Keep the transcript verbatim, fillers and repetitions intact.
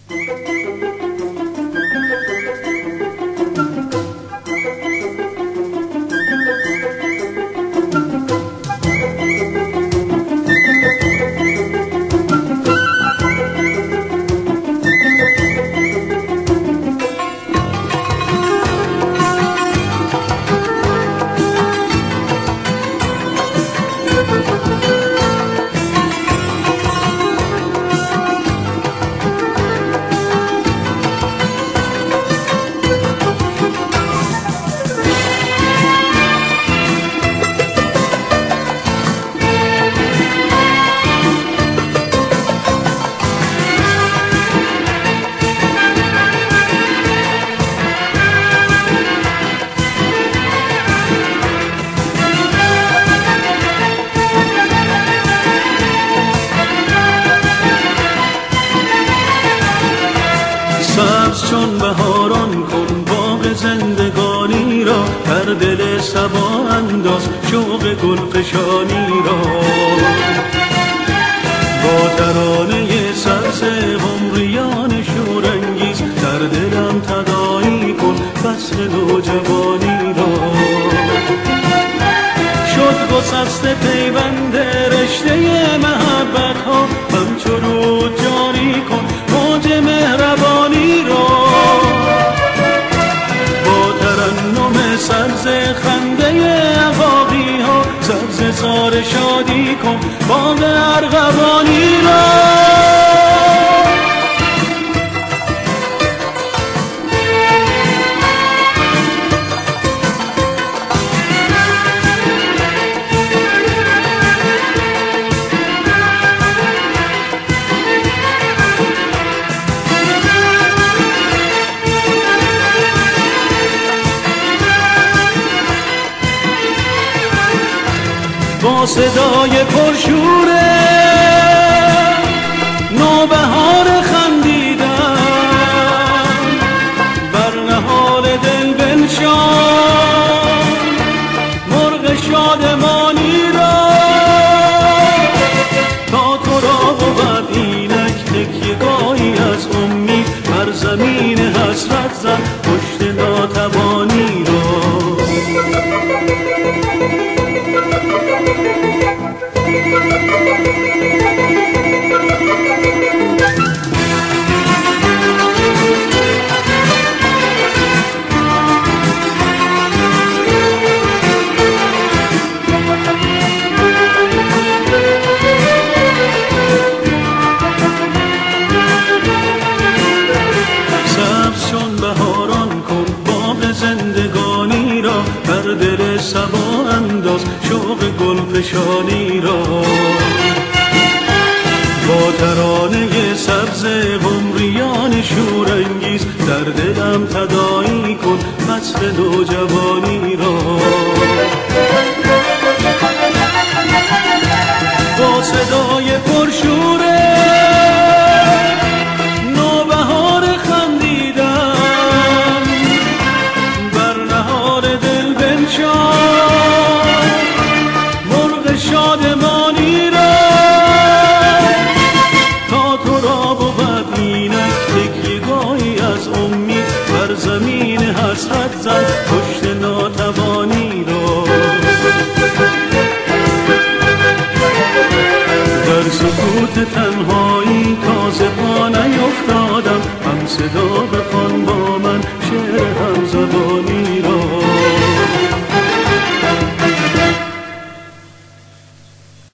سبز چون بهاران کن باغ زندگانی را، در دل صبا انداز شوق گلفشانی را. با ترانه سبز قمریان شورانگیز، در دلم تداعی کن فصل نوجوانی را. شد گسسته پیوند رشته محبت ها، همچو رود جاری کن موج مهربانی را. با ترنم سبز خنده عقاقی ها، سبز زار شادی کن باغ ارغوانی را. با صدای پرشور نوبهار خندیدن، بر نهال دل بنشان مرغ شادمانی را. تا تو را بود اینک تکیه‌گاهی از امید، بر زمین حسرت زن پشت ناتوانی را. سبز چون بهاران کن باغ زندگانی را، در دل صبا انداز شوق گلفشانی را. با ترانه سبز قمریان شورانگیز، در دلم تداعی کن فصل نوجوانی را. با صدای پرشور نوبهار خندیدن، بر نهار دل بنشان مرغ شادمانی را. تا تو را بود اینک تکیه‌گاهی از امید، بر زمین حسرت زن پشت ناتوانی را. در سکوت تنهایی تازه پا نیفتادم، هم صدا